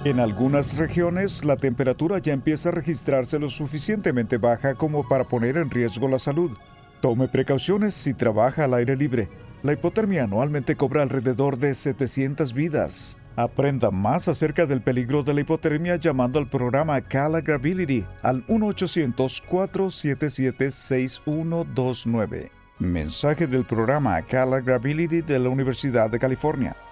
En algunas regiones, la temperatura ya empieza a registrarse lo suficientemente baja como para poner en riesgo la salud. Tome precauciones si trabaja al aire libre. La hipotermia anualmente cobra alrededor de 700 vidas. Aprenda más acerca del peligro de la hipotermia llamando al programa Calagrability al 1-800-477-6129. Mensaje del programa Calagrability de la Universidad de California.